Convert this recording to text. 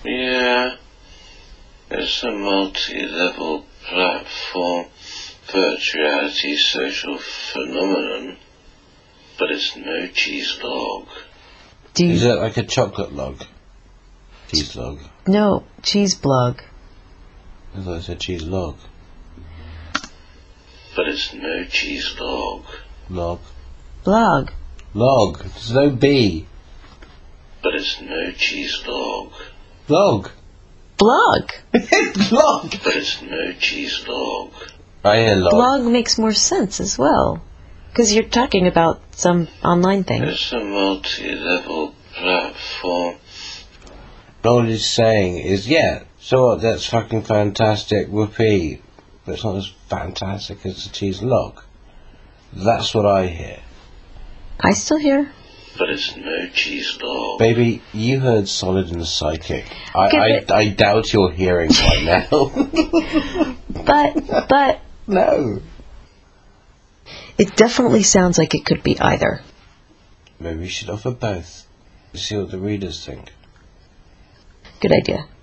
Yeah, it's a multi-level platform, virtual reality social phenomenon, but it's no cheese log. Is it like a chocolate log? Cheese log? No, cheese blog. I thought it said cheese log. But it's no cheese log. Log. Blog. Log. There's no B. But it's no cheese log. Log. Blog. Log. But it's no cheese log. I hear log. Blog makes more sense as well. Because you're talking about some online thing. It's a multi-level platform. All he's saying is, yeah, so what, that's fucking fantastic, whoopee. But it's not as fantastic as the cheese log. That's what I hear. I still hear. But it's no cheese log. Baby, you heard Solid and Psychic. I doubt you're hearing right now. But... No. It definitely sounds like it could be either. Maybe we should offer both. See what the readers think. Good idea.